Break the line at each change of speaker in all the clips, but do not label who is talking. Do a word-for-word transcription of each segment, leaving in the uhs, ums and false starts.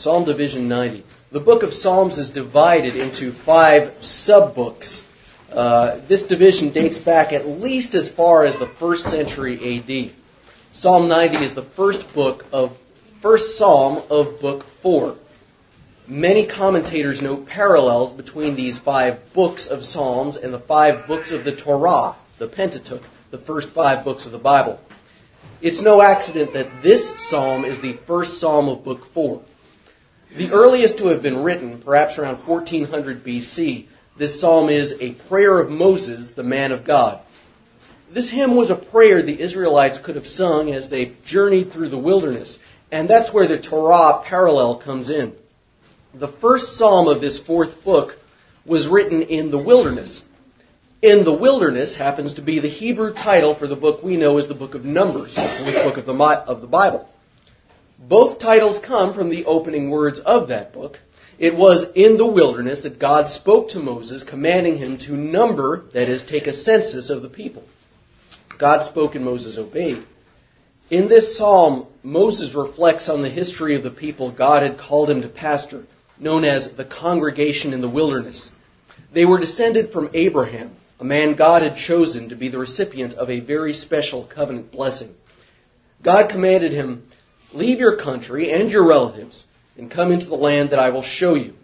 Psalm Division ninety. The book of Psalms is divided into five sub-books. Uh, this division dates back at least as far as the first century A D. Psalm ninety is the first book of first psalm of book four. Many commentators note parallels between these five books of Psalms and the five books of the Torah, the Pentateuch, the first five books of the Bible. It's no accident that this psalm is the first psalm of book four. The earliest to have been written, perhaps around fourteen hundred B C, this psalm is a prayer of Moses, the man of God. This hymn was a prayer the Israelites could have sung as they journeyed through the wilderness, and that's where the Torah parallel comes in. The first psalm of this fourth book was written in the wilderness. In the wilderness happens to be the Hebrew title for the book we know as the book of Numbers, the fourth book of the, of the Bible. Both titles come from the opening words of that book. It was in the wilderness that God spoke to Moses, commanding him to number, that is, take a census of the people. God spoke and Moses obeyed. In this psalm, Moses reflects on the history of the people God had called him to pastor, known as the congregation in the wilderness. They were descended from Abraham, a man God had chosen to be the recipient of a very special covenant blessing. God commanded him, "Leave your country and your relatives and come into the land that I will show you."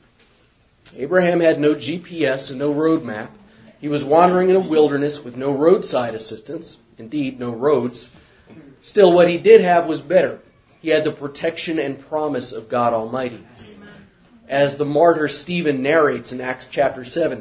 Abraham had no G P S and no road map. He was wandering in a wilderness with no roadside assistance, indeed no roads. Still, what he did have was better. He had the protection and promise of God Almighty. As the martyr Stephen narrates in Acts chapter seven,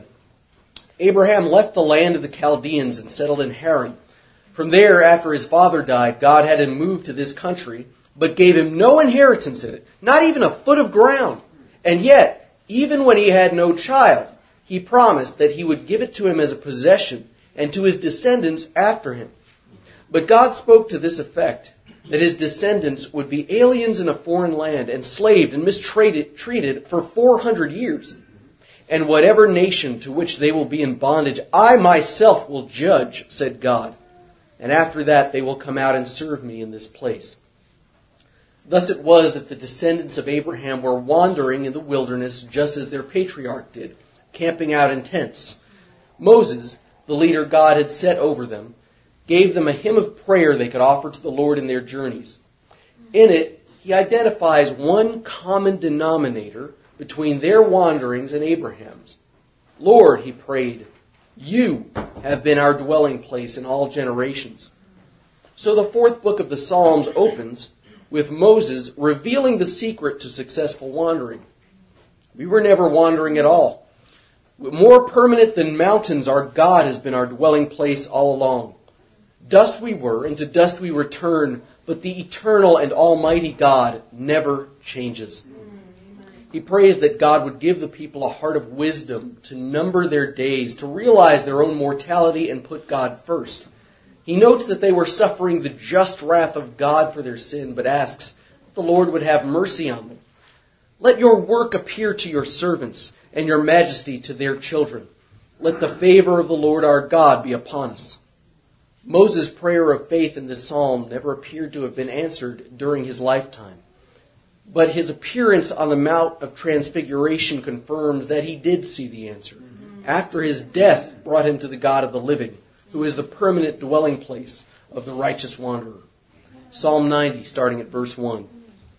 Abraham left the land of the Chaldeans and settled in Haran. From there, after his father died, God had him move to this country, but gave him no inheritance in it, not even a foot of ground. And yet, even when he had no child, he promised that he would give it to him as a possession and to his descendants after him. But God spoke to this effect, that his descendants would be aliens in a foreign land, enslaved and mistreated treated for four hundred years. And whatever nation to which they will be in bondage, I myself will judge, said God. And after that they will come out and serve me in this place. Thus it was that the descendants of Abraham were wandering in the wilderness just as their patriarch did, camping out in tents. Moses, the leader God had set over them, gave them a hymn of prayer they could offer to the Lord in their journeys. In it, he identifies one common denominator between their wanderings and Abraham's. "Lord," he prayed, "you have been our dwelling place in all generations." So the fourth book of the Psalms opens with Moses revealing the secret to successful wandering. We were never wandering at all. More permanent than mountains, our God has been our dwelling place all along. Dust we were, and to dust we return, but the eternal and almighty God never changes. He prays that God would give the people a heart of wisdom to number their days, to realize their own mortality and put God first. He notes that they were suffering the just wrath of God for their sin, but asks that the Lord would have mercy on them. "Let your work appear to your servants, and your majesty to their children. Let the favor of the Lord our God be upon us." Moses' prayer of faith in this psalm never appeared to have been answered during his lifetime. But his appearance on the Mount of Transfiguration confirms that he did see the answer. After his death brought him to the God of the living, who is the permanent dwelling place of the righteous wanderer. Psalm ninety, starting at verse one.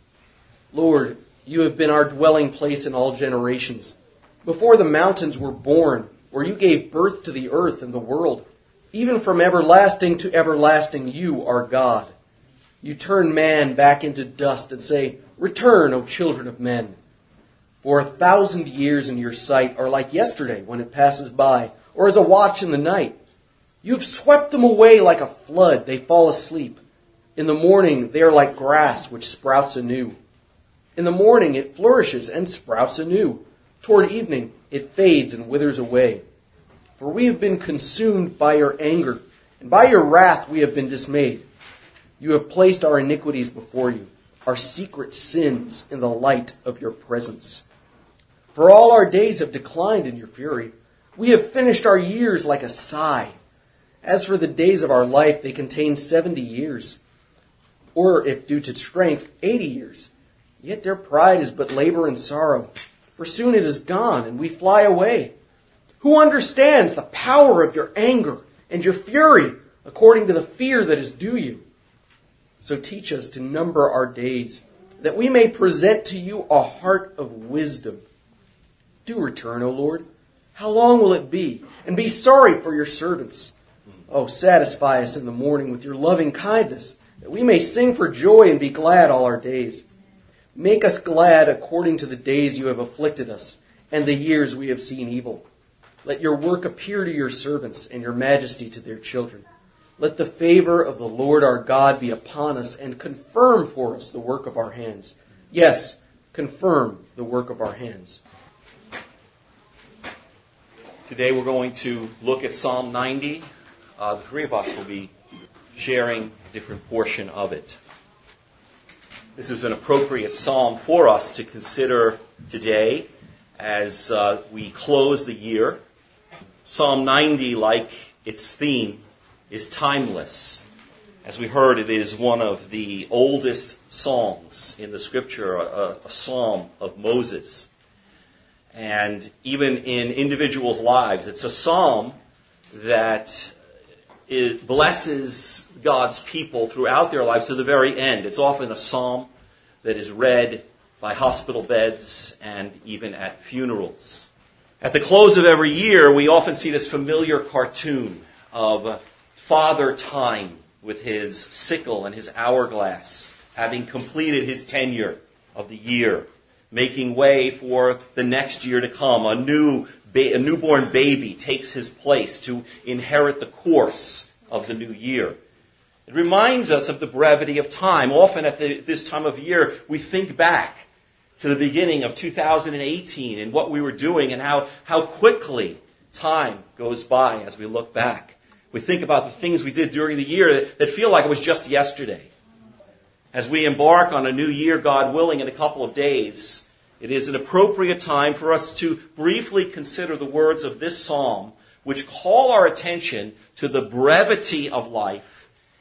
"Lord, you have been our dwelling place in all generations. Before the mountains were born, or you gave birth to the earth and the world, even from everlasting to everlasting, you are God. You turn man back into dust and say, 'Return, O children of men.' For a thousand years in your sight are like yesterday when it passes by, or as a watch in the night. You have swept them away like a flood. They fall asleep. In the morning they are like grass which sprouts anew. In the morning it flourishes and sprouts anew. Toward evening it fades and withers away. For we have been consumed by your anger, and by your wrath we have been dismayed. You have placed our iniquities before you, our secret sins in the light of your presence. For all our days have declined in your fury. We have finished our years like a sigh. As for the days of our life, they contain seventy years. Or, if due to strength, eighty years. Yet their pride is but labor and sorrow, for soon it is gone, and we fly away. Who understands the power of your anger and your fury according to the fear that is due you? So teach us to number our days, that we may present to you a heart of wisdom. Do return, O Lord. How long will it be? And be sorry for your servants. Oh, satisfy us in the morning with your loving kindness, that we may sing for joy and be glad all our days. Make us glad according to the days you have afflicted us, and the years we have seen evil. Let your work appear to your servants, and your majesty to their children. Let the favor of the Lord our God be upon us, and confirm for us the work of our hands. Yes, confirm the work of our hands.
Today we're going to look at Psalm ninety. Uh, the three of us will be sharing a different portion of it. This is an appropriate psalm for us to consider today as uh, we close the year. Psalm ninety, like its theme, is timeless. As we heard, it is one of the oldest songs in the Scripture, a, a psalm of Moses. And even in individuals' lives, it's a psalm that it blesses God's people throughout their lives to the very end. It's often a psalm that is read by hospital beds and even at funerals. At the close of every year, we often see this familiar cartoon of Father Time with his sickle and his hourglass, having completed his tenure of the year, making way for the next year to come. A new ba- a newborn baby takes his place to inherit the course of the new year. It reminds us of the brevity of time. Often at the, this time of year, we think back to the beginning of two thousand eighteen and what we were doing and how, how quickly time goes by as we look back. We think about the things we did during the year that, that feel like it was just yesterday. As we embark on a new year, God willing, in a couple of days, it is an appropriate time for us to briefly consider the words of this psalm, which call our attention to the brevity of life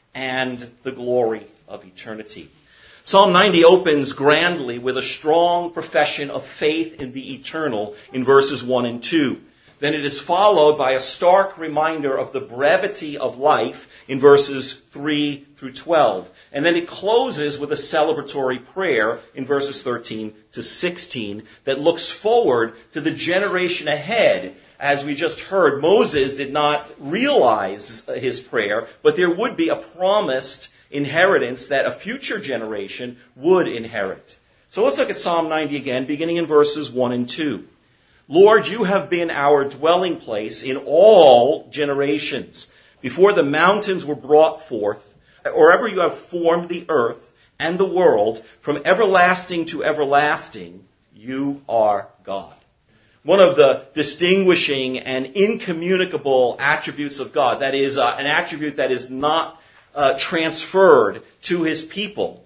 and the glory of eternity. Psalm ninety opens grandly with a strong profession of faith in the eternal in verses one and two. Then it is followed by a stark reminder of the brevity of life in verses three through twelve. And then it closes with a celebratory prayer in verses thirteen to sixteen that looks forward to the generation ahead. As we just heard, Moses did not realize his prayer, but there would be a promised inheritance that a future generation would inherit. So let's look at Psalm ninety again, beginning in verses one and two. Lord, you have been our dwelling place in all generations. Before the mountains were brought forth, or ever you have formed the earth and the world, from everlasting to everlasting, you are God. One of the distinguishing and incommunicable attributes of God, that is uh, an attribute that is not uh, transferred to his people,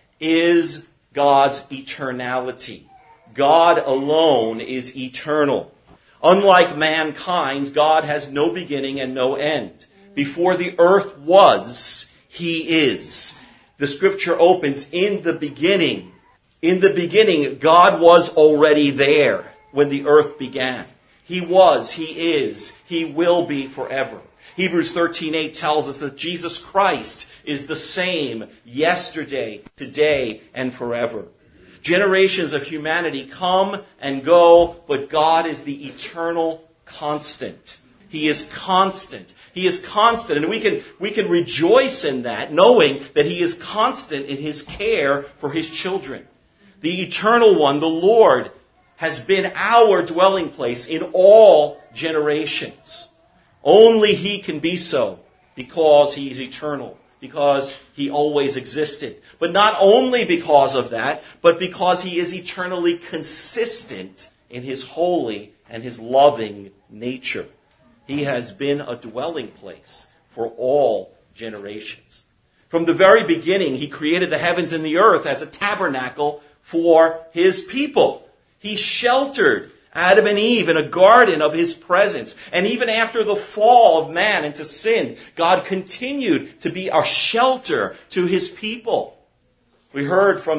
is God's eternality. God alone is eternal. Unlike mankind, God has no beginning and no end. Before the earth was, he is. The Scripture opens, in the beginning. In the beginning, God was already there when the earth began. He was, he is, he will be forever. Hebrews thirteen eight tells us that Jesus Christ is the same yesterday, today, and forever. Generations of humanity come and go, but God is the eternal constant. He is constant. He is constant, and we can, we can rejoice in that, knowing that he is constant in his care for his children. The eternal one, the Lord, has been our dwelling place in all generations. Only he can be so because he is eternal, because he always existed. But not only because of that, but because he is eternally consistent in his holy and his loving nature. He has been a dwelling place for all generations. From the very beginning, he created the heavens and the earth as a tabernacle for his people. He sheltered Adam and Eve in a garden of his presence. And even after the fall of man into sin, God continued to be a shelter to his people. We heard from the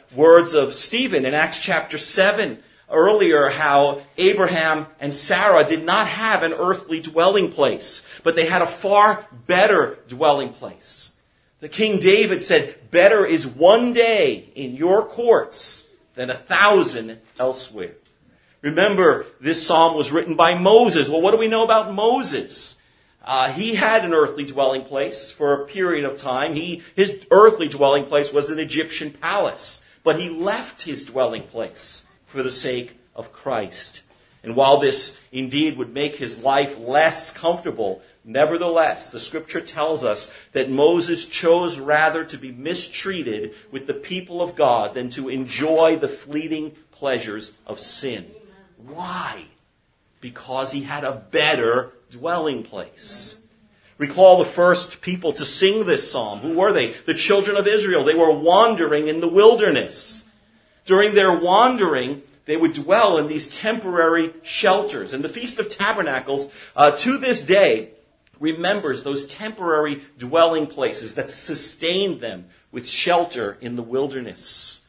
words of Stephen in Acts chapter seven earlier, how Abraham and Sarah did not have an earthly dwelling place, but they had a far better dwelling place. The King David said, better is one day in your courts than a thousand elsewhere. Remember, this psalm was written by Moses. Well, what do we know about Moses? Uh, he had an earthly dwelling place for a period of time. He, his earthly dwelling place was an Egyptian palace, but he left his dwelling place for the sake of Christ. And while this indeed would make his life less comfortable, nevertheless, the Scripture tells us that Moses chose rather to be mistreated with the people of God than to enjoy the fleeting pleasures of sin. Why? Because he had a better dwelling place. Recall the first people to sing this psalm. Who were they? The children of Israel. They were wandering in the wilderness. During their wandering, they would dwell in these temporary shelters. And the Feast of Tabernacles, uh, to this day, remembers those temporary dwelling places that sustained them with shelter in the wilderness.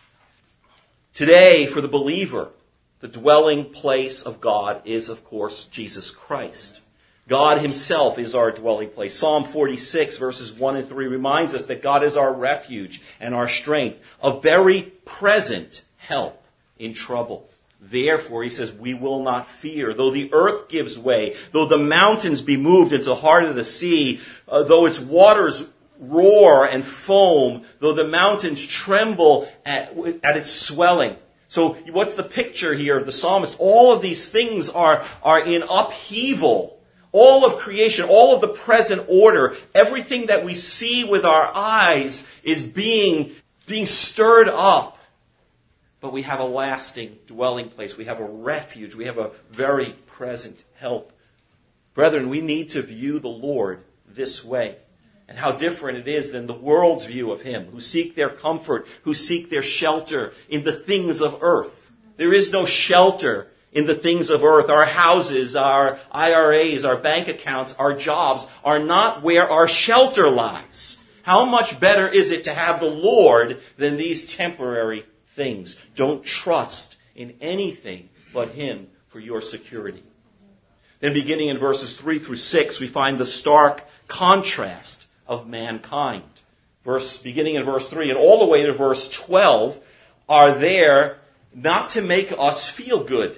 Today, for the believer, the dwelling place of God is, of course, Jesus Christ. God himself is our dwelling place. Psalm forty-six, verses one and three reminds us that God is our refuge and our strength, a very present help in trouble. Therefore, he says, we will not fear. Though the earth gives way, though the mountains be moved into the heart of the sea, uh, though its waters roar and foam, though the mountains tremble at, at its swelling. So what's the picture here of the psalmist? All of these things are, are in upheaval. All of creation, all of the present order, everything that we see with our eyes is being, being stirred up. But we have a lasting dwelling place. We have a refuge. We have a very present help. Brethren, we need to view the Lord this way. And how different it is than the world's view of him, who seek their comfort, who seek their shelter in the things of earth. There is no shelter in the things of earth. Our houses, our I R As, our bank accounts, our jobs are not where our shelter lies. How much better is it to have the Lord than these temporary things? Don't trust in anything but him for your security. Then beginning in verses three through six, we find the stark contrast of mankind. Verse, beginning in verse three and all the way to verse twelve are there not to make us feel good.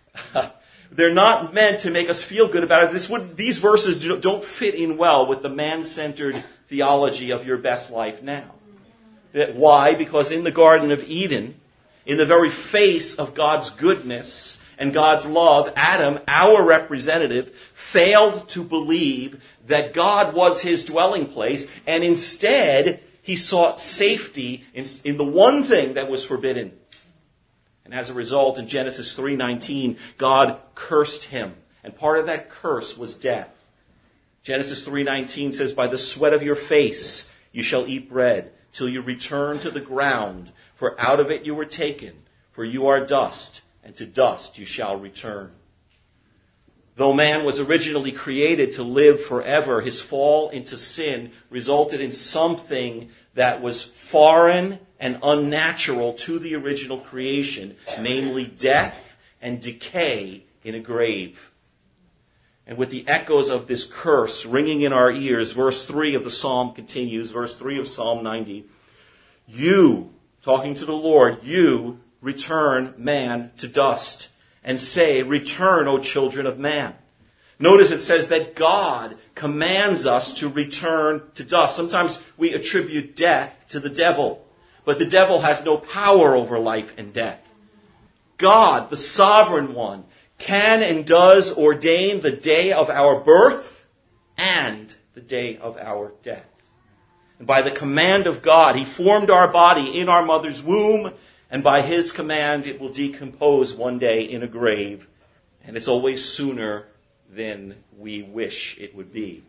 They're not meant to make us feel good about it. This would, these verses don't fit in well with the man-centered theology of your best life now. Why? Because in the Garden of Eden, in the very face of God's goodness and God's love, Adam, our representative, failed to believe that God was his dwelling place, and instead he sought safety in, in the one thing that was forbidden. And as a result, in Genesis three nineteen, God cursed him. And part of that curse was death. Genesis three nineteen says, by the sweat of your face you shall eat bread, till you return to the ground, for out of it you were taken, for you are dust, and to dust you shall return. Though man was originally created to live forever, his fall into sin resulted in something that was foreign and unnatural to the original creation, namely death and decay in a grave. And with the echoes of this curse ringing in our ears, verse three of the psalm continues, verse three of Psalm ninety, you, talking to the Lord, you return man to dust, and say, return, O children of man. Notice it says that God commands us to return to dust. Sometimes we attribute death to the devil, but the devil has no power over life and death. God, the sovereign one, can and does ordain the day of our birth and the day of our death. And by the command of God, he formed our body in our mother's womb, and by his command it will decompose one day in a grave. And it's always sooner than we wish it would be.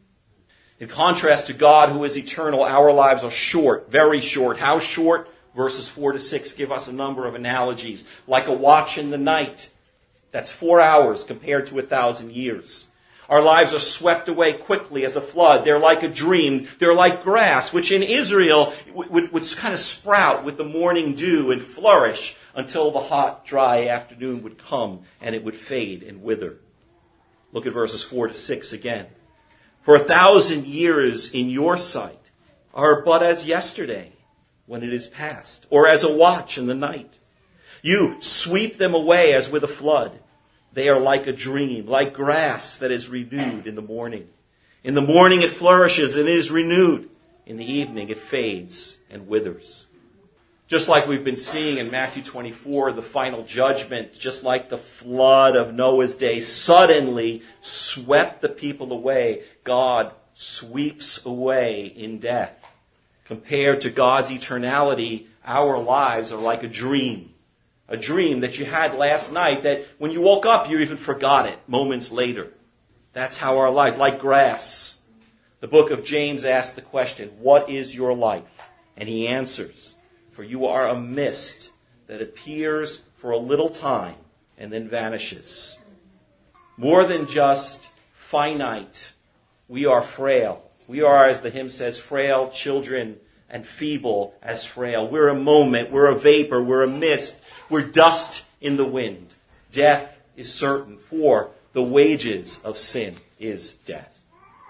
In contrast to God, who is eternal, our lives are short, very short. How short? Verses four to six give us a number of analogies. Like a watch in the night. That's four hours compared to a thousand years. Our lives are swept away quickly as a flood. They're like a dream. They're like grass, which in Israel would, would, would kind of sprout with the morning dew and flourish until the hot, dry afternoon would come and it would fade and wither. Look at verses four to six again. For a thousand years in your sight are but as yesterday when it is past, or as a watch in the night. You sweep them away as with a flood. They are like a dream, like grass that is renewed in the morning. In the morning it flourishes and it is renewed. In the evening it fades and withers. Just like we've been seeing in Matthew twenty-four, the final judgment, just like the flood of Noah's day suddenly swept the people away, God sweeps away in death. Compared to God's eternality, our lives are like a dream. A dream that you had last night that when you woke up, you even forgot it moments later. That's how our lives, like grass. The book of James asks the question, what is your life? And he answers, for you are a mist that appears for a little time and then vanishes. More than just finite, we are frail. We are, as the hymn says, frail children and feeble as frail. We're a moment, we're a vapor, we're a mist, we're dust in the wind. Death is certain, for the wages of sin is death.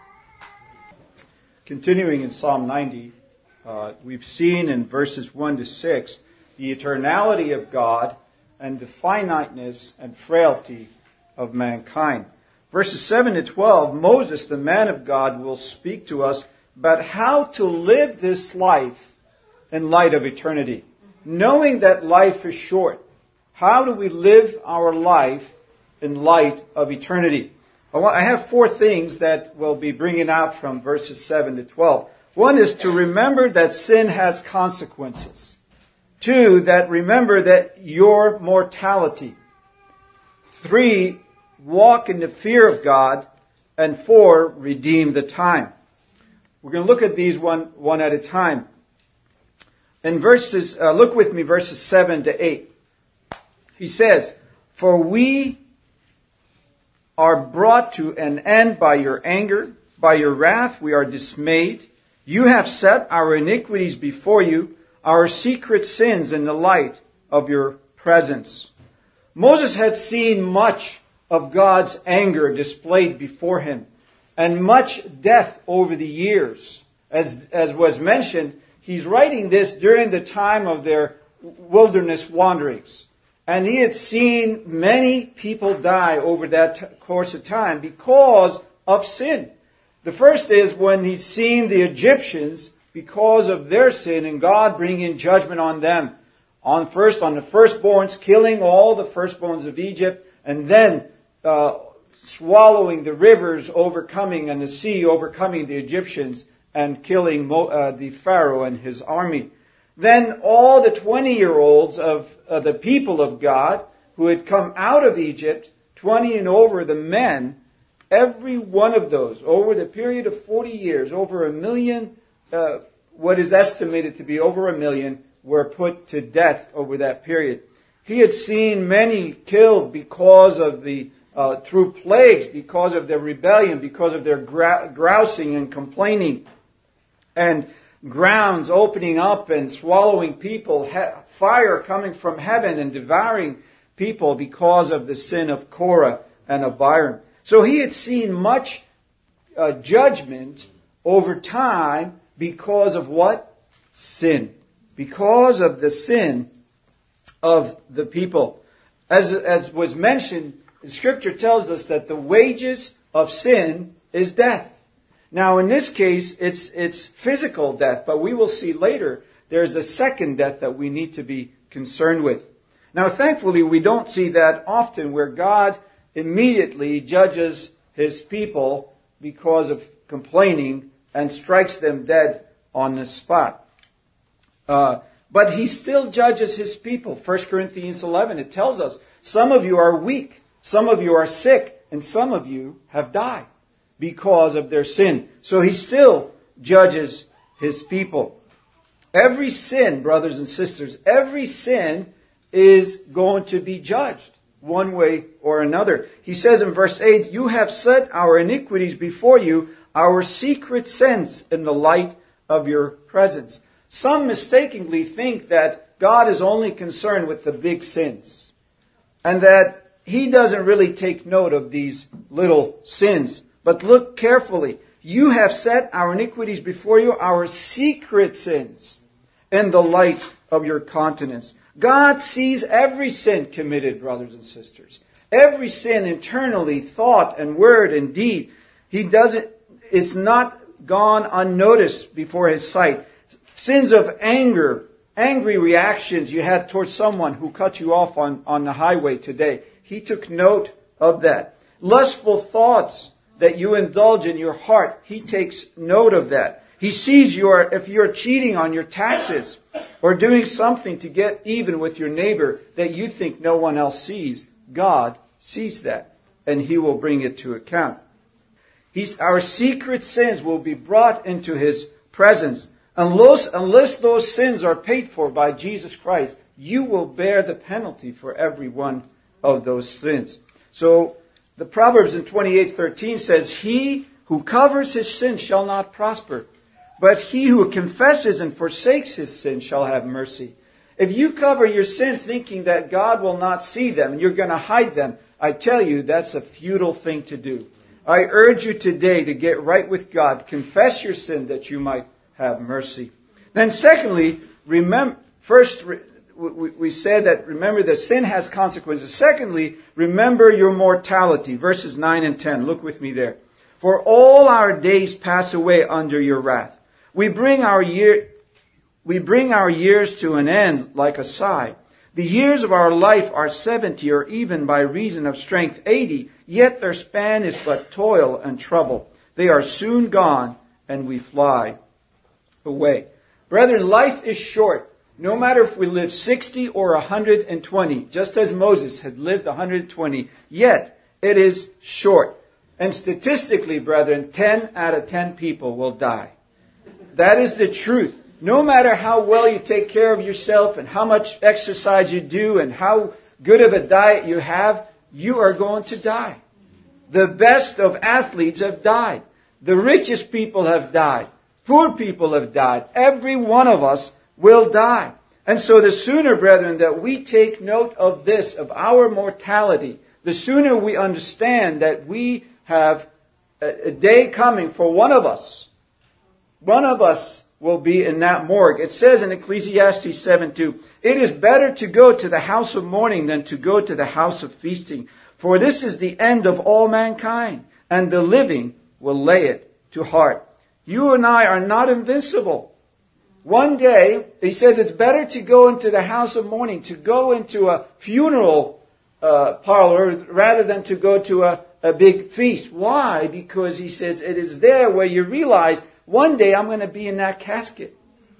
Continuing in Psalm ninety, uh, we've seen in verses one to six the eternality of God and the finiteness and frailty of mankind. Verses seven to twelve, Moses, the man of God, will speak to us about how to live this life in light of eternity. Knowing that life is short, how do we live our life in light of eternity? I have four things that we'll be bringing out from verses seven to twelve. One is to remember that sin has consequences. Two, that remember that your mortality. Three, walk in the fear of God. And four, redeem the time. We're going to look at these one, one at a time. In verses, uh, look with me, verses seven to eight. He says, for we are brought to an end by your anger, by your wrath we are dismayed. You have set our iniquities before you, our secret sins in the light of your presence. Moses had seen much of God's anger displayed before him, and much death over the years. As, as was mentioned, he's writing this during the time of their wilderness wanderings. And he had seen many people die over that t- course of time because of sin. The first is when he's seen the Egyptians because of their sin and God bringing judgment on them. On first, on the firstborns, killing all the firstborns of Egypt, and then uh, swallowing the rivers, overcoming, and the sea overcoming the Egyptians and killing Mo, uh, the Pharaoh and his army. Then all the twenty-year-olds of uh, the people of God who had come out of Egypt, twenty and over the men, every one of those, over the period of forty years, over a million, uh, what is estimated to be over a million, were put to death over that period. He had seen many killed because of the, uh, through plagues, because of their rebellion, because of their grou- grousing and complaining. And grounds opening up and swallowing people, he- fire coming from heaven and devouring people because of the sin of Korah and Abiram. So he had seen much uh, judgment over time because of what? Sin. Because of the sin of the people. As, as was mentioned, the Scripture tells us that the wages of sin is death. Now, in this case, it's it's physical death, but we will see later there's a second death that we need to be concerned with. Now, thankfully, we don't see that often where God immediately judges his people because of complaining and strikes them dead on the spot. Uh, but he still judges his people. First Corinthians eleven, it tells us, some of you are weak, some of you are sick, and some of you have died because of their sin. So he still judges his people. Every sin, brothers and sisters, every sin is going to be judged. one way or another. He says in verse eight, you have set our iniquities before you, our secret sins in the light of your presence. Some mistakenly think that God is only concerned with the big sins, and that he doesn't really take note of these little sins. But look carefully. You have set our iniquities before you, our secret sins, in the light of your countenance. God sees every sin committed, brothers and sisters. Every sin internally, thought and word and deed. He doesn't, it's not gone unnoticed before his sight. Sins of anger, angry reactions you had towards someone who cut you off on, on the highway today. He took note of that. Lustful thoughts that you indulge in your heart, he takes note of that. He sees your, if you're cheating on your taxes or doing something to get even with your neighbor that you think no one else sees, God sees that, and he will bring it to account. He's, our secret sins will be brought into his presence. Unless, unless those sins are paid for by Jesus Christ, you will bear the penalty for every one of those sins. So the Proverbs in twenty-eight thirteen says, he who covers his sin shall not prosper, but he who confesses and forsakes his sin shall have mercy. If you cover your sin thinking that God will not see them and you're going to hide them, I tell you that's a futile thing to do. I urge you today to get right with God. Confess your sin that you might have mercy. Then secondly, remember, first we said that remember that sin has consequences. Secondly, remember your mortality. Verses nine and ten. Look with me there. For all our days pass away under your wrath. We bring our year, we bring our years to an end like a sigh. The years of our life are seventy, or even by reason of strength eighty. Yet their span is but toil and trouble. They are soon gone, and we fly away. Brethren, life is short. No matter if we live sixty or one hundred twenty, just as Moses had lived one hundred twenty, yet it is short. And statistically, brethren, ten out of ten people will die. That is the truth. No matter how well you take care of yourself and how much exercise you do and how good of a diet you have, you are going to die. The best of athletes have died. The richest people have died. Poor people have died. Every one of us will die. And so the sooner, brethren, that we take note of this, of our mortality, the sooner we understand that we have a, a day coming for one of us. One of us will be in that morgue. It says in Ecclesiastes seven two, it is better to go to the house of mourning than to go to the house of feasting. For this is the end of all mankind, and the living will lay it to heart. You and I are not invincible. One day, he says it's better to go into the house of mourning, to go into a funeral uh, parlor rather than to go to a, a big feast. Why? Because he says it is there where you realize one day I'm going to be in that casket.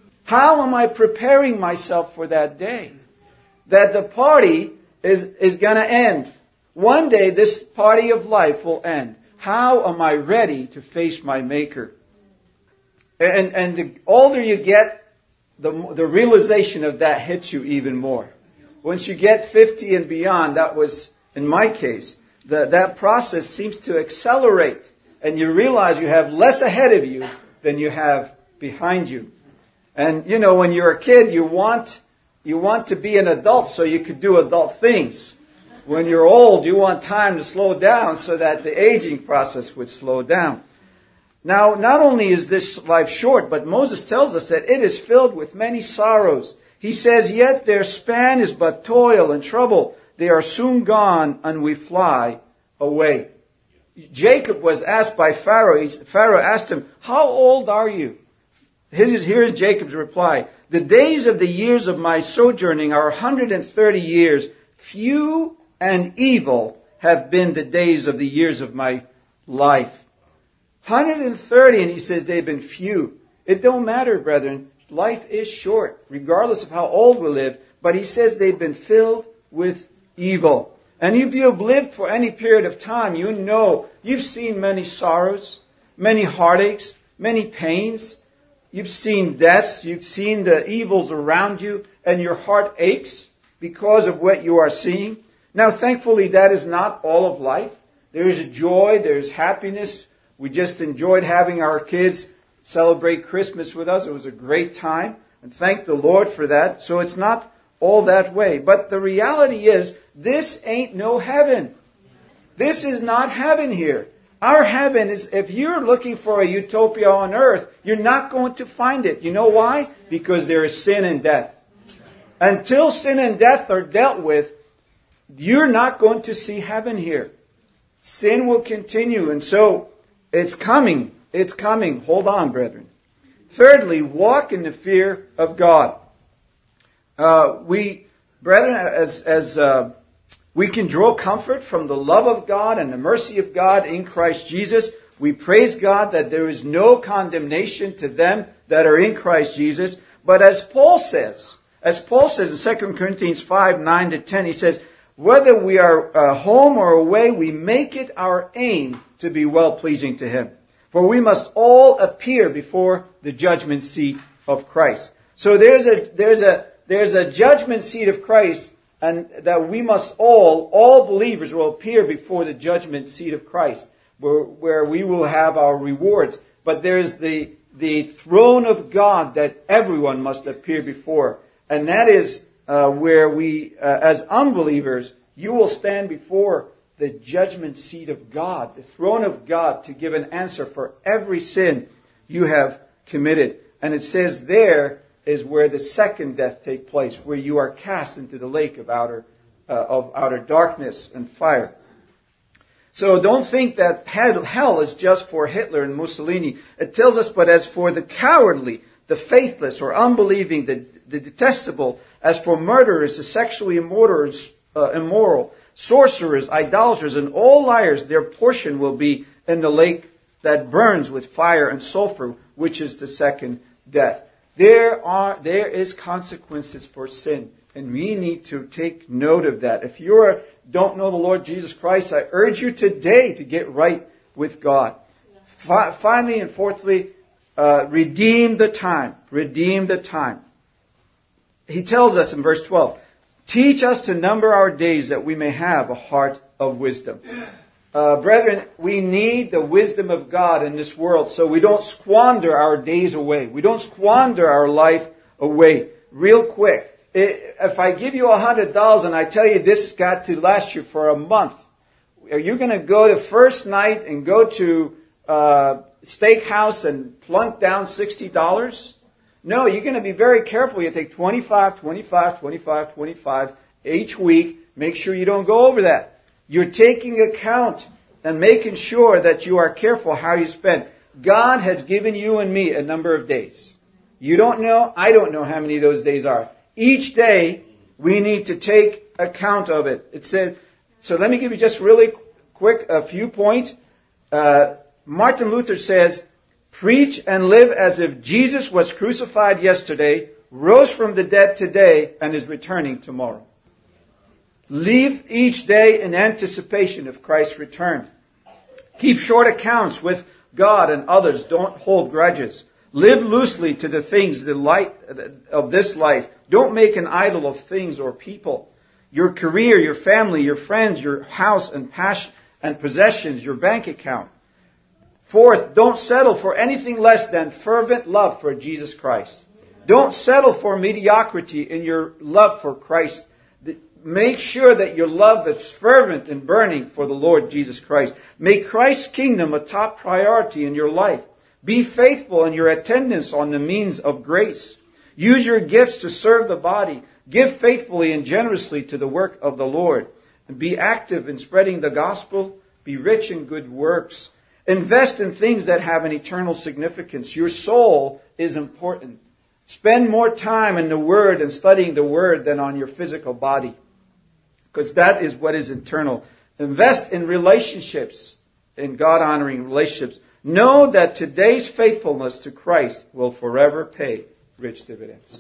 How am I preparing myself for that day? That the party is, is going to end. One day this party of life will end. How am I ready to face my Maker? And, and the older you get, the, the realization of that hits you even more. Once you get fifty and beyond, that was, in my case, the, that process seems to accelerate. And you realize you have less ahead of you than you have behind you. And, you know, when you're a kid, you want, you want to be an adult so you could do adult things. When you're old, you want time to slow down so that the aging process would slow down. Now, not only is this life short, but Moses tells us that it is filled with many sorrows. He says, yet their span is but toil and trouble. They are soon gone, and we fly away. Jacob was asked by Pharaoh. Pharaoh asked him, how old are you? Here's, here's Jacob's reply. The days of the years of my sojourning are one hundred thirty years. Few and evil have been the days of the years of my life. one hundred thirty, and he says they've been few. It don't matter, brethren. Life is short, regardless of how old we live. But he says they've been filled with evil. And if you have lived for any period of time, you know you've seen many sorrows, many heartaches, many pains. You've seen deaths. You've seen the evils around you, and your heart aches because of what you are seeing. Now, thankfully, that is not all of life. There's joy, there's happiness. We just enjoyed having our kids celebrate Christmas with us. It was a great time, and thank the Lord for that. So it's not all that way. But the reality is, this ain't no heaven. This is not heaven here. Our heaven is, if you're looking for a utopia on earth, you're not going to find it. You know why? Because there is sin and death. Until sin and death are dealt with, you're not going to see heaven here. Sin will continue, and so it's coming. It's coming. Hold on, brethren. Thirdly, walk in the fear of God. Uh, we, brethren, as as uh, we can draw comfort from the love of God and the mercy of God in Christ Jesus. We praise God that there is no condemnation to them that are in Christ Jesus. But as Paul says, as Paul says in Second Corinthians five, nine to ten, he says, whether we are uh, home or away, we make it our aim to be well-pleasing to Him. For we must all appear before the judgment seat of Christ. So there's a there's a there's a judgment seat of Christ, and that we must all, all believers will appear before the judgment seat of Christ, where, where we will have our rewards. But there's the the throne of God that everyone must appear before, and that is Uh, where we, uh, as unbelievers, you will stand before the judgment seat of God, the throne of God, to give an answer for every sin you have committed. And it says there is where the second death takes place, where you are cast into the lake of outer, uh, of outer darkness and fire. So don't think that hell is just for Hitler and Mussolini. It tells us, but as for the cowardly, the faithless or unbelieving, the, the detestable, as for murderers, the sexually immoral, uh, immoral, sorcerers, idolaters, and all liars, their portion will be in the lake that burns with fire and sulfur, which is the second death. There are, there is consequences for sin, and we need to take note of that. If you are, don't know the Lord Jesus Christ, I urge you today to get right with God. Fi- finally and fourthly, uh, redeem the time. Redeem the time. He tells us in verse twelve, teach us to number our days that we may have a heart of wisdom. Uh, brethren, we need the wisdom of God in this world so we don't squander our days away. We don't squander our life away real quick. If I give you a hundred dollars and I tell you this has got to last you for a month, are you going to go the first night and go to uh steakhouse and plunk down sixty dollars? No, you're going to be very careful. You take twenty-five, twenty-five, twenty-five, twenty-five each week. Make sure you don't go over that. You're taking account and making sure that you are careful how you spend. God has given you and me a number of days. You don't know, I don't know how many of those days are. Each day, we need to take account of it. It said, so let me give you just really quick a few points. Uh, Martin Luther says, preach and live as if Jesus was crucified yesterday, rose from the dead today, and is returning tomorrow. Live each day in anticipation of Christ's return. Keep short accounts with God and others. Don't hold grudges. Live loosely to the things the light of this life. Don't make an idol of things or people. Your career, your family, your friends, your house and passion and possessions, your bank account. Fourth, don't settle for anything less than fervent love for Jesus Christ. Don't settle for mediocrity in your love for Christ. Make sure that your love is fervent and burning for the Lord Jesus Christ. Make Christ's kingdom a top priority in your life. Be faithful in your attendance on the means of grace. Use your gifts to serve the body. Give faithfully and generously to the work of the Lord. And be active in spreading the gospel. Be rich in good works. Invest in things that have an eternal significance. Your soul is important. Spend more time in the Word and studying the Word than on your physical body, because that is what is eternal. Invest in relationships, in God-honoring relationships. Know that today's faithfulness to Christ will forever pay rich dividends.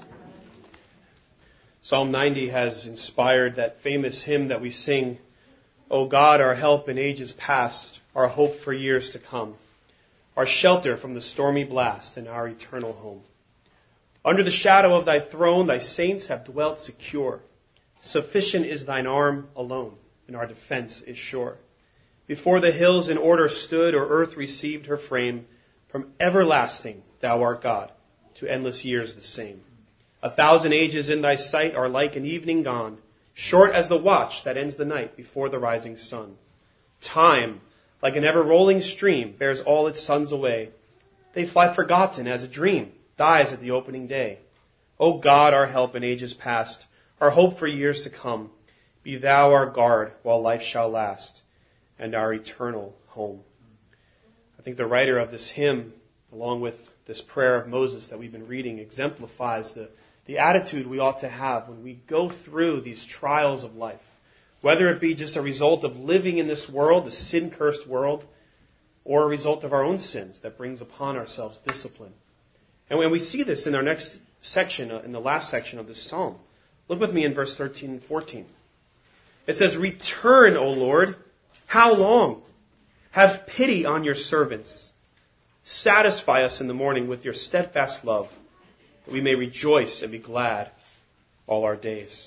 Psalm ninety has inspired that famous hymn that we sing, O God, our help in ages past, our hope for years to come, our shelter from the stormy blast and our eternal home. Under the shadow of thy throne, thy saints have dwelt secure. Sufficient is thine arm alone, and our defense is sure. Before the hills in order stood, or earth received her frame, from everlasting thou art God, to endless years the same. A thousand ages in thy sight are like an evening gone, short as the watch that ends the night before the rising sun. Time, like an ever-rolling stream, bears all its sons away. They fly forgotten as a dream, dies at the opening day. O God, our help in ages past, our hope for years to come, be thou our guard while life shall last, and our eternal home. I think the writer of this hymn, along with this prayer of Moses that we've been reading, exemplifies the, the attitude we ought to have when we go through these trials of life, whether it be just a result of living in this world, a sin-cursed world, or a result of our own sins that brings upon ourselves discipline. And when we see this in our next section, uh, in the last section of this psalm, look with me in verse thirteen and fourteen. It says, "Return, O Lord, how long? Have pity on your servants. Satisfy us in the morning with your steadfast love, that we may rejoice and be glad all our days."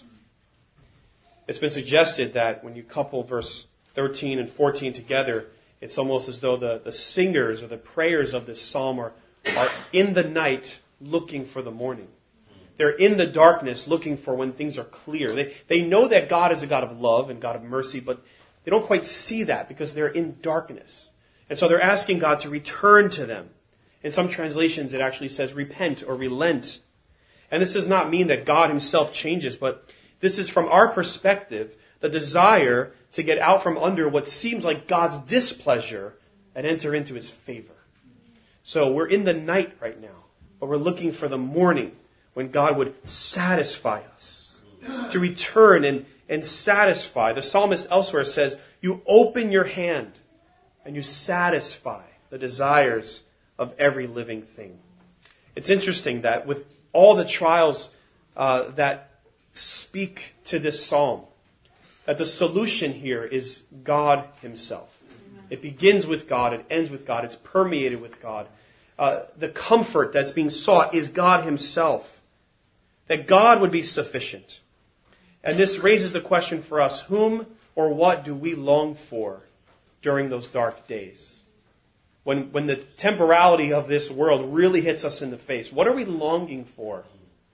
It's been suggested that when you couple verse thirteen and fourteen together, it's almost as though the, the singers or the prayers of this psalm are, are in the night looking for the morning. They're in the darkness looking for when things are clear. They, they know that God is a God of love and God of mercy, but they don't quite see that because they're in darkness. And so they're asking God to return to them. In some translations, it actually says repent or relent. And this does not mean that God himself changes, but this is from our perspective, the desire to get out from under what seems like God's displeasure and enter into his favor. So we're in the night right now, but we're looking for the morning when God would satisfy us, to return and, and satisfy. The psalmist elsewhere says, you open your hand and you satisfy the desires of every living thing. It's interesting that with all the trials uh, that speak to this psalm, that the solution here is God himself. It begins with God, it ends with God, it's permeated with God. Uh, the comfort that's being sought is God himself. That God would be sufficient. And this raises the question for us, whom or what do we long for during those dark days? When, when the temporality of this world really hits us in the face, what are we longing for?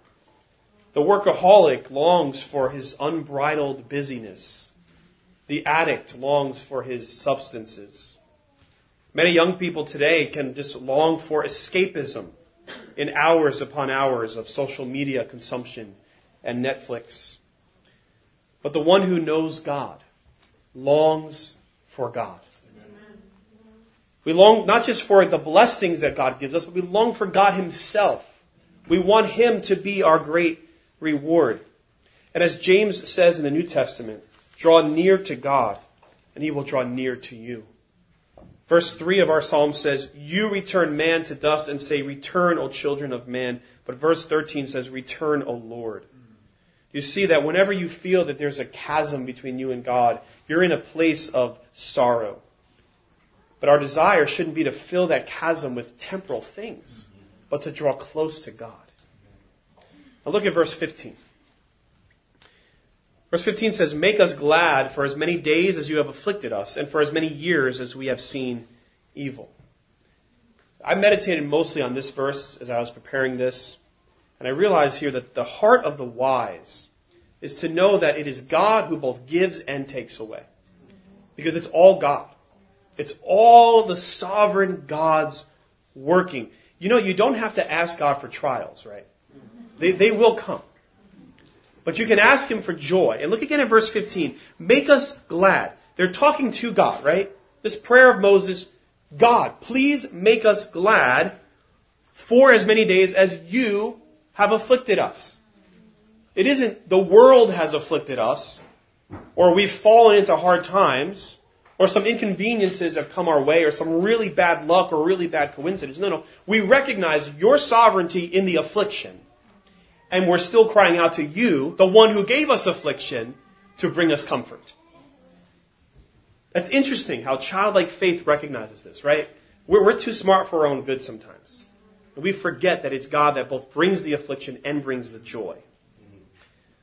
The workaholic longs for his unbridled busyness. The addict longs for his substances. Many young people today can just long for escapism in hours upon hours of social media consumption and Netflix. But the one who knows God longs for God. We long not just for the blessings that God gives us, but we long for God himself. We want him to be our great reward. And as James says in the New Testament, draw near to God, and he will draw near to you. Verse three of our psalm says, you return man to dust and say, return, O children of man. But verse thirteen says, return, O Lord. You see that whenever you feel that there's a chasm between you and God, you're in a place of sorrow. But our desire shouldn't be to fill that chasm with temporal things, but to draw close to God. Now look at verse fifteen. Verse fifteen says, make us glad for as many days as you have afflicted us, and for as many years as we have seen evil. I meditated mostly on this verse as I was preparing this, and I realized here that the heart of the wise is to know that it is God who both gives and takes away. Because it's all God. It's all the sovereign God's working. You know, you don't have to ask God for trials, right? They, they will come. But you can ask him for joy. And look again at verse fifteen. Make us glad. They're talking to God, right? This prayer of Moses, God, please make us glad for as many days as you have afflicted us. It isn't the world has afflicted us, or we've fallen into hard times, or some inconveniences have come our way, or some really bad luck or really bad coincidence. No, no. We recognize your sovereignty in the affliction. And we're still crying out to you, the one who gave us affliction, to bring us comfort. That's interesting how childlike faith recognizes this, right? We're, we're too smart for our own good sometimes. And we forget that it's God that both brings the affliction and brings the joy.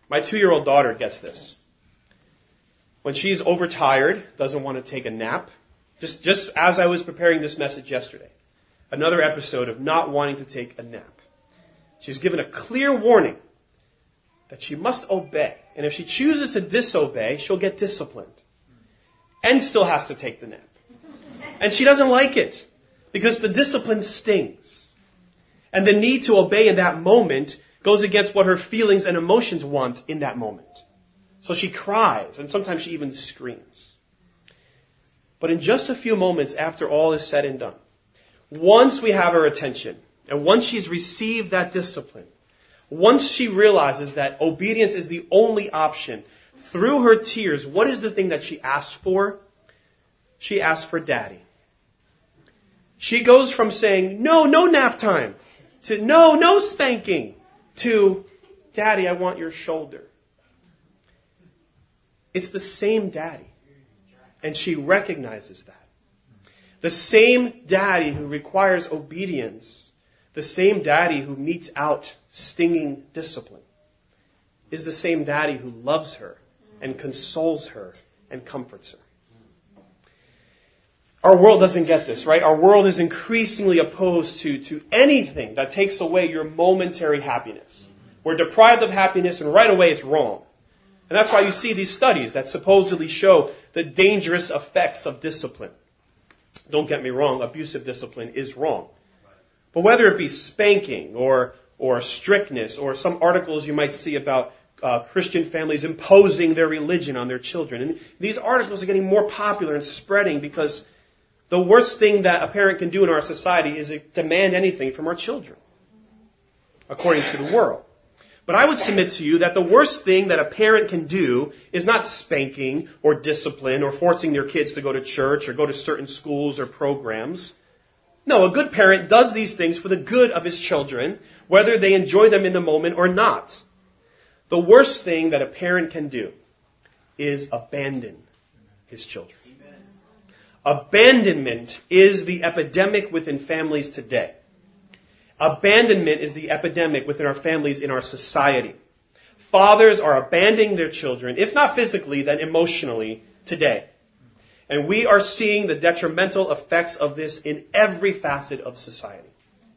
My two-year-old daughter gets this. When she's overtired, doesn't want to take a nap, just, just as I was preparing this message yesterday, another episode of not wanting to take a nap. She's given a clear warning that she must obey. And if she chooses to disobey, she'll get disciplined. And still has to take the nap. And she doesn't like it because the discipline stings. And the need to obey in that moment goes against what her feelings and emotions want in that moment. So she cries, and sometimes she even screams. But in just a few moments after all is said and done, once we have her attention, and once she's received that discipline, once she realizes that obedience is the only option, through her tears, what is the thing that she asks for? She asks for daddy. She goes from saying, no, no nap time, to no, no spanking, to daddy, I want your shoulder. It's the same daddy. And she recognizes that. The same daddy who requires obedience, the same daddy who metes out stinging discipline, is the same daddy who loves her and consoles her and comforts her. Our world doesn't get this, right? Our world is increasingly opposed to, to anything that takes away your momentary happiness. We're deprived of happiness, and right away it's wrong. And that's why you see these studies that supposedly show the dangerous effects of discipline. Don't get me wrong, abusive discipline is wrong. But whether it be spanking or, or strictness, or some articles you might see about uh, Christian families imposing their religion on their children, and these articles are getting more popular and spreading because the worst thing that a parent can do in our society is demand anything from our children, according to the world. But I would submit to you that the worst thing that a parent can do is not spanking or discipline or forcing their kids to go to church or go to certain schools or programs. No, a good parent does these things for the good of his children, whether they enjoy them in the moment or not. The worst thing that a parent can do is abandon his children. Abandonment is the epidemic within families today. Abandonment is the epidemic within our families in our society. Fathers are abandoning their children, if not physically, then emotionally today. And we are seeing the detrimental effects of this in every facet of society.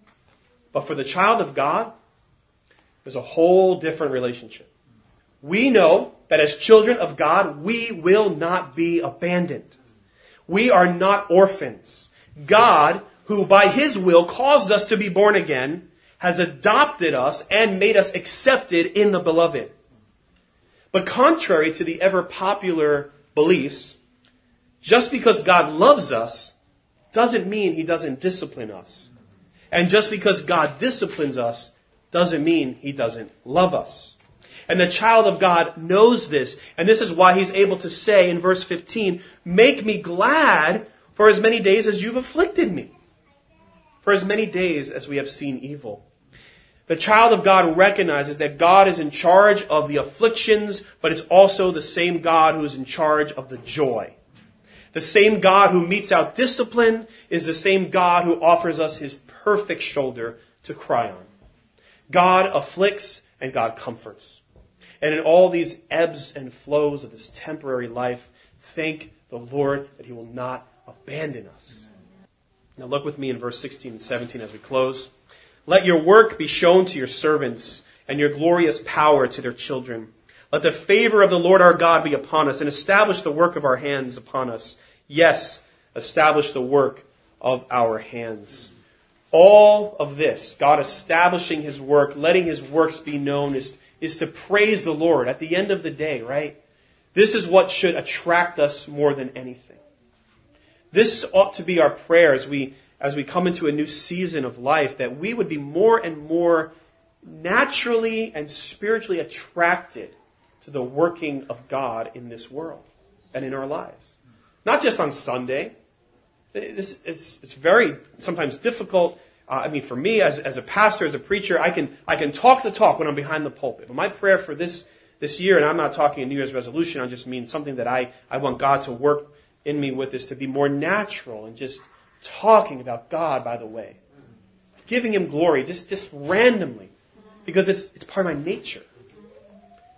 But for the child of God, there's a whole different relationship. We know that as children of God, we will not be abandoned. We are not orphans. God, who by His will caused us to be born again, has adopted us and made us accepted in the beloved. But contrary to the ever popular beliefs, just because God loves us doesn't mean He doesn't discipline us. And just because God disciplines us doesn't mean He doesn't love us. And the child of God knows this. And this is why he's able to say in verse fifteen, make me glad for as many days as you've afflicted me. For as many days as we have seen evil. The child of God recognizes that God is in charge of the afflictions, but it's also the same God who is in charge of the joy. The same God who metes out discipline is the same God who offers us His perfect shoulder to cry on. God afflicts and God comforts. And in all these ebbs and flows of this temporary life, thank the Lord that He will not abandon us. Now look with me in verse sixteen and seventeen as we close. Let your work be shown to your servants, and your glorious power to their children. Let the favor of the Lord our God be upon us, and establish the work of our hands upon us. Yes, establish the work of our hands. All of this, God establishing His work, letting His works be known, is, is to praise the Lord at the end of the day, right? This is what should attract us more than anything. This ought to be our prayer as we, as we come into a new season of life, that we would be more and more naturally and spiritually attracted to the working of God in this world and in our lives. Not just on Sunday. It's, it's, it's very sometimes difficult. Uh, I mean, for me, as, as a pastor, as a preacher, I can I can talk the talk when I'm behind the pulpit. But my prayer for this this year, and I'm not talking a New Year's resolution, I just mean something that I, I want God to work in me with, is to be more natural and just talking about God by the way. Giving Him glory, just, just randomly. Because it's it's part of my nature.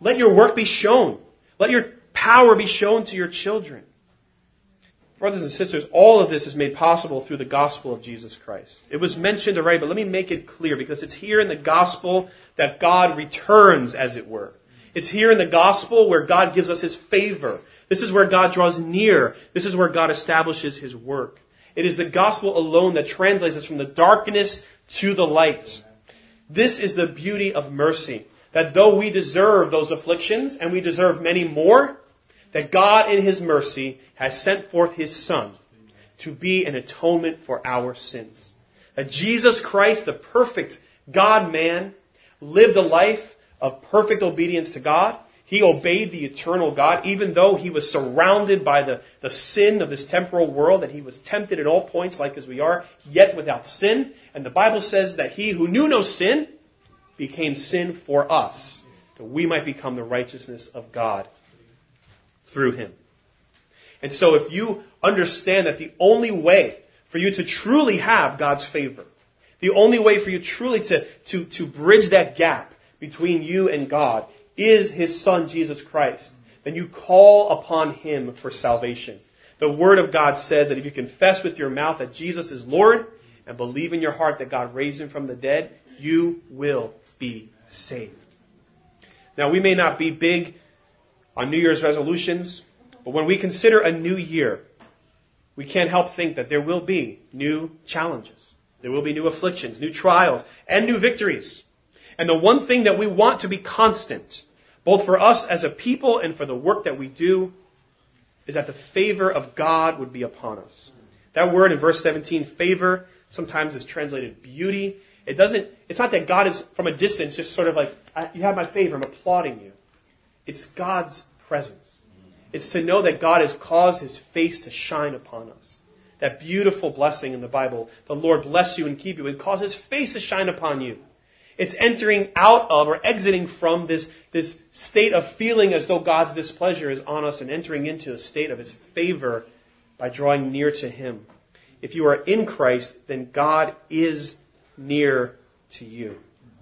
Let your work be shown. Let your power be shown to your children. Brothers and sisters, all of this is made possible through the gospel of Jesus Christ. It was mentioned already, but let me make it clear, because it's here in the gospel that God returns, as it were. It's here in the gospel where God gives us his favor. This is where God draws near. This is where God establishes his work. It is the gospel alone that translates us from the darkness to the light. This is the beauty of mercy, that though we deserve those afflictions, and we deserve many more, that God in his mercy has sent forth his Son to be an atonement for our sins. That Jesus Christ, the perfect God-man, lived a life of perfect obedience to God. He obeyed the eternal God, even though he was surrounded by the, the sin of this temporal world, and he was tempted at all points like as we are, yet without sin. And the Bible says that he who knew no sin became sin for us, that we might become the righteousness of God through him. And so if you understand that the only way for you to truly have God's favor, the only way for you truly to, to, to bridge that gap between you and God is his Son, Jesus Christ, then you call upon him for salvation. The Word of God says that if you confess with your mouth that Jesus is Lord and believe in your heart that God raised him from the dead, you will be saved. Now, we may not be big on New Year's resolutions, but when we consider a new year, we can't help think that there will be new challenges. There will be new afflictions, new trials, and new victories. And the one thing that we want to be constant, both for us as a people and for the work that we do, is that the favor of God would be upon us. That word in verse seventeen, favor, sometimes is translated beauty. It doesn't, it's not that God is from a distance just sort of like, you have my favor, I'm applauding you. It's God's presence. It's to know that God has caused his face to shine upon us. That beautiful blessing in the Bible, the Lord bless you and keep you and cause his face to shine upon you. It's entering out of or exiting from this, this state of feeling as though God's displeasure is on us and entering into a state of his favor by drawing near to him. If you are in Christ, then God is near to you.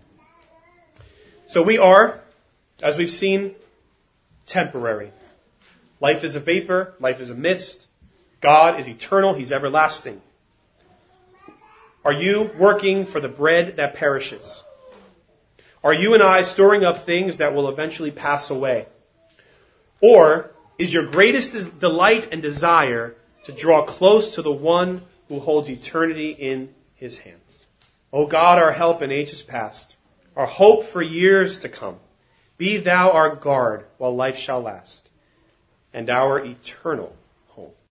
So we are, as we've seen, temporary. Life is a vapor. Life is a mist. God is eternal. He's everlasting. Are you working for the bread that perishes? Are you and I storing up things that will eventually pass away? Or is your greatest delight and desire to draw close to the one who holds eternity in his hands? O God, our help in ages past, our hope for years to come, be thou our guard while life shall last, and our eternal